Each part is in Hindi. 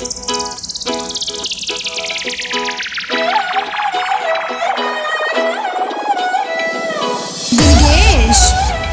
दुर्गेश।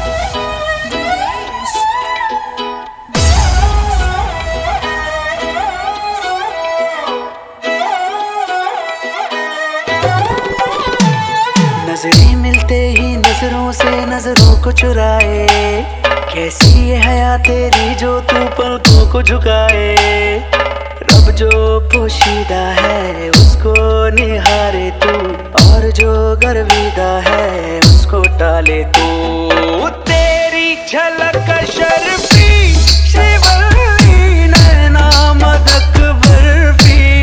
नजरें मिलते ही नजरों से नजरों को चुराए, कैसी ये हया तेरी जो तू पलकों को झुकाए। रब जो पोशीदा है उसको निहारे तू, और जो गर्विदा है उसको टाले तू। तेरी झलक शर्फी श्रीवल्ली नैना मदक बर्फी,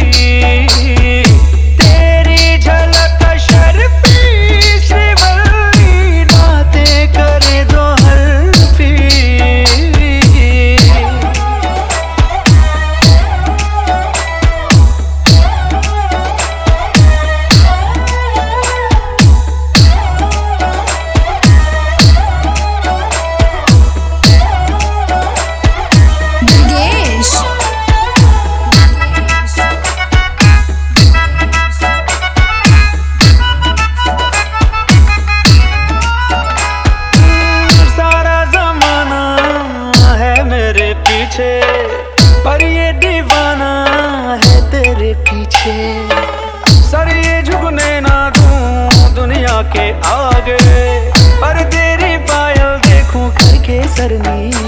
तेरी झलक शर्फी श्रीवल्ली बातें करे दो हल्फी। दुर्गेश। सारा जमाना है मेरे पीछे, पर ये दीवाना है तेरे पीछे। सर ये झुकने ना दूं दुनिया के आगे, पर तेरी पायल देखूं करके सर नीचे।